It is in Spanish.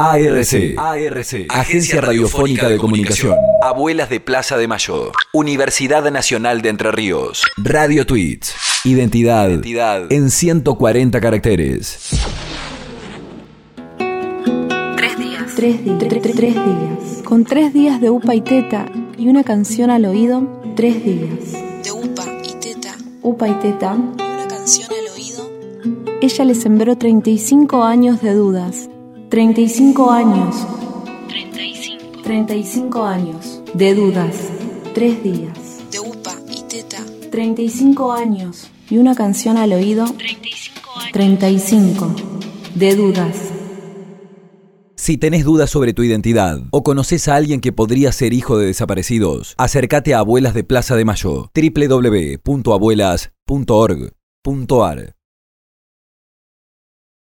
ARC, Agencia Radiofónica de Comunicación. Abuelas de Plaza de Mayo. Universidad Nacional de Entre Ríos. Radio Tweets. Identidad en 140 caracteres. 3 días. Con 3 días de upa y teta y una canción al oído, 3 días. De upa y teta. Upa y teta. Y una canción al oído. Ella le sembró 35 años de dudas. 35 años. 35 años de dudas. 3 días. De upa y teta. 35 años y una canción al oído. 35 de dudas. Si tenés dudas sobre tu identidad o conoces a alguien que podría ser hijo de desaparecidos, acércate a Abuelas de Plaza de Mayo, www.abuelas.org.ar.